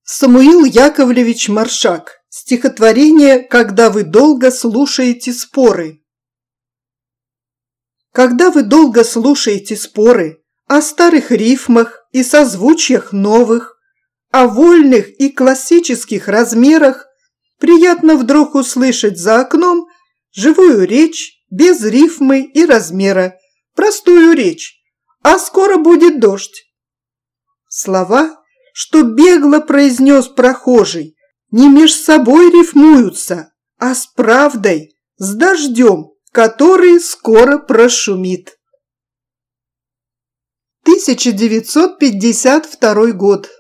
Самуил Яковлевич Маршак. Стихотворение «Когда вы долго слушаете споры». Когда вы долго слушаете споры о старых рифмах и созвучиях новых, о вольных и классических размерах, приятно вдруг услышать за окном живую речь без рифмы и размера, простую речь, а скоро будет дождь. Слова, что бегло произнес прохожий, не меж собой рифмуются, а с правдой, с дождем, который скоро прошумит. 1952 год.